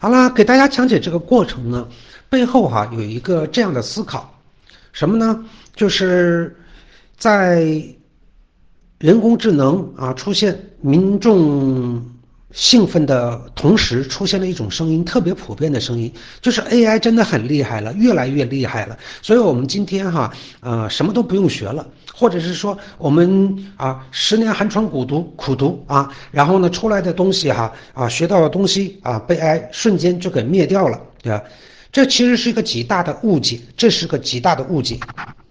好了，给大家讲解这个过程呢，背后有一个这样的思考，什么呢？就是在人工智能出现民众兴奋的同时，出现了一种声音，特别普遍的声音，就是 AI 真的很厉害了，越来越厉害了。所以我们今天什么都不用学了，或者是说我们10年寒窗苦读然后呢出来的东西学到的东西被 AI 瞬间就给灭掉了，对吧？这其实是一个极大的误解，这是个极大的误解。